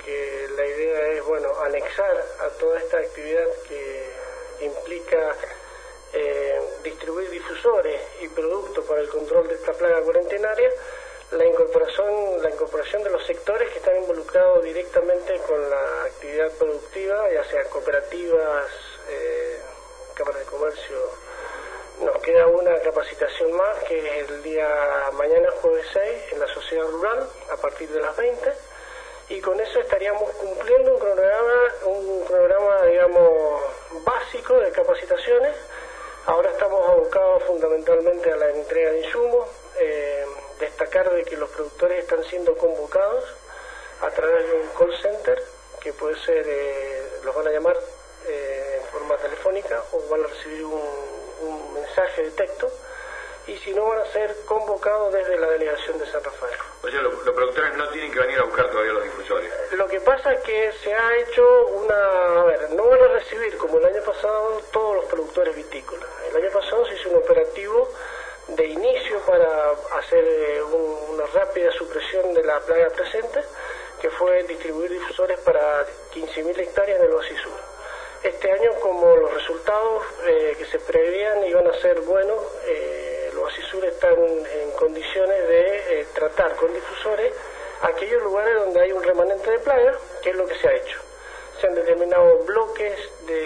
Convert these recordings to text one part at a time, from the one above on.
porque la idea es, bueno, anexar a toda esta actividad que implica distribuir difusores y productos para el control de esta plaga cuarentenaria, la incorporación de los sectores que están involucrados directamente con la actividad productiva, ya sean cooperativas, cámaras de comercio. Nos queda una capacitación más, que es el día mañana, jueves 6, en la sociedad rural, a partir de las 20, y con eso estaríamos cumpliendo un programa, digamos, básico de capacitaciones. Ahora estamos abocados fundamentalmente a la entrega de insumos, destacar de que los productores están siendo convocados a través de un call center, que puede ser, los van a llamar en forma telefónica o van a recibir un mensaje de texto, y si no van a ser convocados desde la delegación de San Rafael. O sea, los productores no tienen que venir a buscar todavía los difusores. Lo que pasa es que se ha hecho no van a recibir como el año pasado todos los productores vitícolas. El año pasado se hizo un operativo de inicio para hacer una rápida supresión de la plaga presente, que fue distribuir difusores para 15.000 hectáreas en el Oasis Sur. Este año, como los resultados que se preveían iban a ser buenos, los Oasis Sur están en condiciones de tratar con difusores aquellos lugares donde hay un remanente de plaga, que es lo que se ha hecho. Se han determinado bloques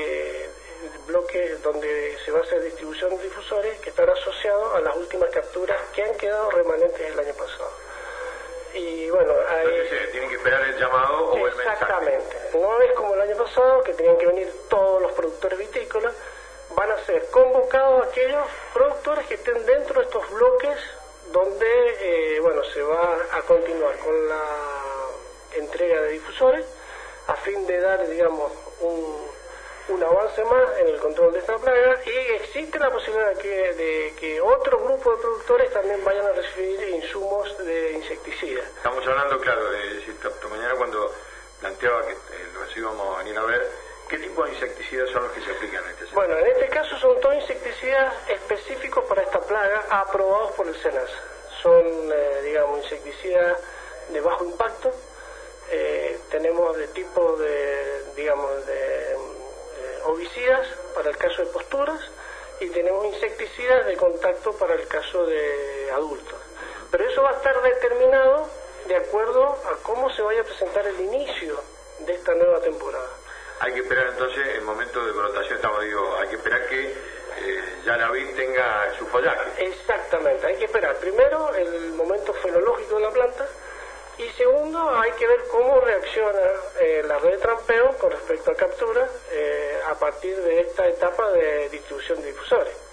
donde se va a hacer distribución de difusores que están asociados a las últimas capturas que han quedado remanentes el año pasado. Y bueno, entonces tienen que esperar el llamado o el mensaje. Exactamente. No es como el año pasado, que tenían que venir todos los productores vitícolas. Van a ser convocados aquellos productores que estén dentro de estos bloques donde se va a continuar con la entrega de difusores, a fin de dar, digamos, un avance más en el control de esta plaga, y existe la posibilidad de que otro grupo de productores también vayan a recibir insumos de insecticidas. Estamos hablando, claro, de esta mañana cuando planteaba que los íbamos a venir a ver, ¿qué tipo de insecticidas son los que se aplican en este sentido? Bueno, en este caso son todos insecticidas específicos para esta plaga, aprobados por el SENASA. Son, digamos, insecticidas de bajo impacto. Tenemos de tipo de ovicidas para el caso de posturas, y tenemos insecticidas de contacto para el caso de adultos. Pero eso va a estar determinado de acuerdo a cómo se vaya a presentar el inicio de esta nueva temporada. Hay que esperar entonces el momento de brotación, hay que esperar que ya la vid tenga su follaje. Exactamente, hay que esperar primero el momento fenológico de la planta, y segundo, hay que ver cómo reacciona la red de trampeo con respecto a captura a partir de esta etapa de distribución de difusores.